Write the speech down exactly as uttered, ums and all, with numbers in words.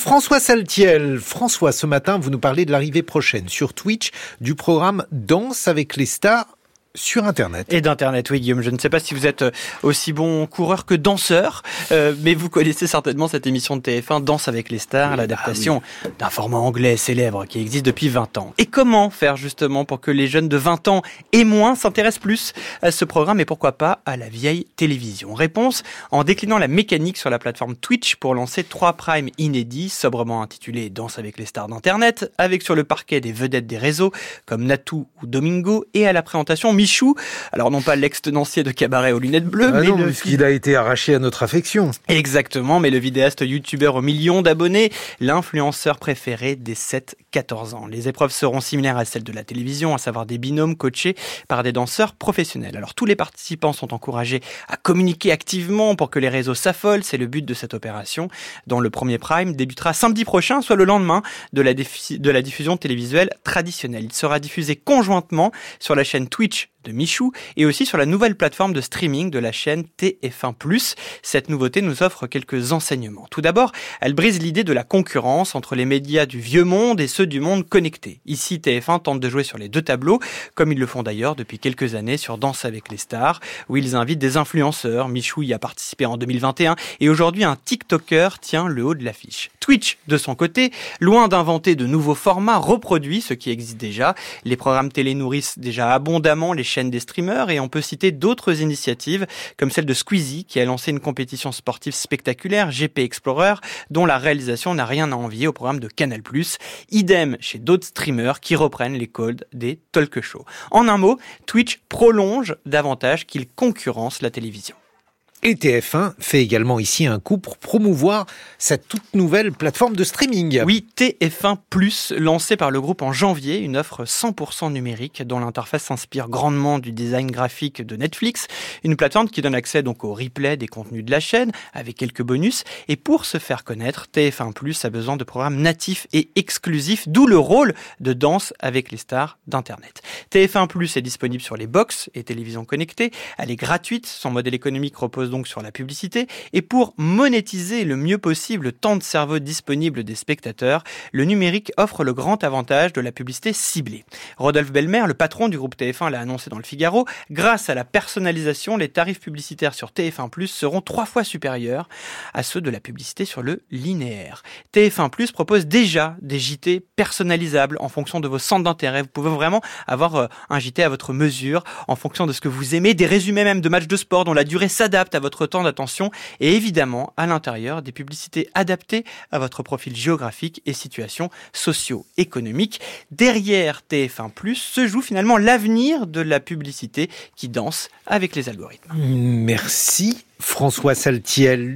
François Saltiel. François, ce matin, vous nous parlez de l'arrivée prochaine sur Twitch du programme Danse avec les stars sur Internet. Et d'Internet, oui Guillaume. Je ne sais pas si vous êtes aussi bon coureur que danseur, euh, mais vous connaissez certainement cette émission de T F un, Danse avec les stars, oui, l'adaptation ah oui. d'un format anglais célèbre qui existe depuis vingt ans. Et comment faire justement pour que les jeunes de vingt ans et moins s'intéressent plus à ce programme et pourquoi pas à la vieille télévision? Réponse en déclinant la mécanique sur la plateforme Twitch pour lancer trois primes inédits, sobrement intitulés Danse avec les stars d'Internet, avec sur le parquet des vedettes des réseaux comme Natou ou Domingo et à la présentation Michou, alors non pas l'ex-tenancier de cabaret aux lunettes bleues, ah mais non, le puisqu'il a été arraché à notre affection. Exactement, mais le vidéaste youtubeur aux millions d'abonnés, l'influenceur préféré des sept quatorze ans. Les épreuves seront similaires à celles de la télévision, à savoir des binômes coachés par des danseurs professionnels. Alors tous les participants sont encouragés à communiquer activement pour que les réseaux s'affolent, c'est le but de cette opération, dont le premier prime débutera samedi prochain, soit le lendemain de la, défi- de la diffusion télévisuelle traditionnelle. Il sera diffusé conjointement sur la chaîne Twitch de Michou et aussi sur la nouvelle plateforme de streaming de la chaîne T F un plus. Cette nouveauté nous offre quelques enseignements. Tout d'abord, elle brise l'idée de la concurrence entre les médias du vieux monde et ceux du monde connecté. Ici, T F un tente de jouer sur les deux tableaux, comme ils le font d'ailleurs depuis quelques années sur Danse avec les stars, où ils invitent des influenceurs. Michou y a participé en deux mille vingt et un et aujourd'hui un TikToker tient le haut de l'affiche. Twitch, de son côté, loin d'inventer de nouveaux formats, reproduit ce qui existe déjà. Les programmes télé nourrissent déjà abondamment les chaînes des streamers et on peut citer d'autres initiatives comme celle de Squeezie qui a lancé une compétition sportive spectaculaire, G P Explorer, dont la réalisation n'a rien à envier au programme de Canal plus. Idem chez d'autres streamers qui reprennent les codes des talk shows. En un mot, Twitch prolonge davantage qu'il concurrence la télévision. Et T F un fait également ici un coup pour promouvoir cette toute nouvelle plateforme de streaming. Oui, T F un plus, lancé par le groupe en janvier, une offre cent pour cent numérique dont l'interface s'inspire grandement du design graphique de Netflix, une plateforme qui donne accès donc au replay des contenus de la chaîne avec quelques bonus. Et pour se faire connaître, T F un plus a besoin de programmes natifs et exclusifs, d'où le rôle de Danse avec les stars d'Internet. T F un plus est disponible sur les box et télévisions connectées, elle est gratuite, son modèle économique repose donc sur la publicité, et pour monétiser le mieux possible le temps de cerveau disponible des spectateurs, le numérique offre le grand avantage de la publicité ciblée. Rodolphe Belmer, le patron du groupe T F un, l'a annoncé dans le Figaro, grâce à la personnalisation, les tarifs publicitaires sur T F un plus seront trois fois supérieurs à ceux de la publicité sur le linéaire. T F un plus propose déjà des J T personnalisables en fonction de vos centres d'intérêt. Vous pouvez vraiment avoir un J T à votre mesure, en fonction de ce que vous aimez, des résumés même de matchs de sport dont la durée s'adapte à votre temps d'attention et évidemment à l'intérieur des publicités adaptées à votre profil géographique et situation socio-économique. Derrière T F un plus se joue finalement l'avenir de la publicité qui danse avec les algorithmes. Merci François Saltiel.